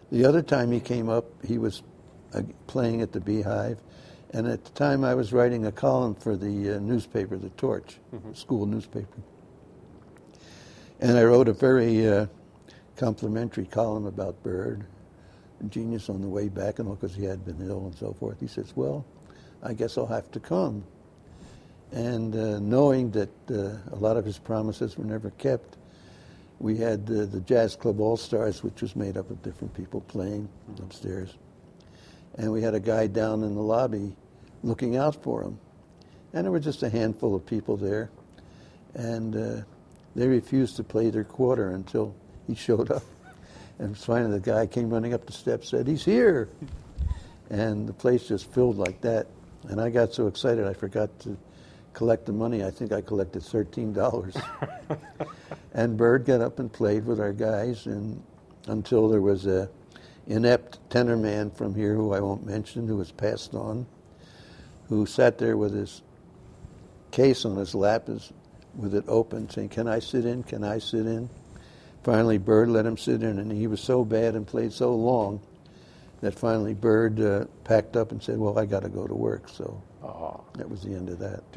The other time he came up, he was playing at the Beehive, and at the time I was writing a column for the newspaper, The Torch, school newspaper. And I wrote a very complimentary column about Bird, genius on the way back and all, because he had been ill and so forth. He says, well, I guess I'll have to come. And knowing that a lot of his promises were never kept, we had the Jazz Club All-Stars, which was made up of different people playing upstairs. And we had a guy down in the lobby looking out for him. And there were just a handful of people there. And they refused to play their quarter until he showed up. And finally the guy came running up the steps, said, he's here. And the place just filled like that. And I got so excited I forgot to collect the money. I think I collected $13. And Bird got up and played with our guys, and until there was a inept tenor man from here, who I won't mention, who was passed on, who sat there with his case on his lap, with it open, saying, can I sit in? Can I sit in? Finally, Bird let him sit in, and he was so bad and played so long that finally Bird packed up and said, well, I got to go to work. So that was the end of that.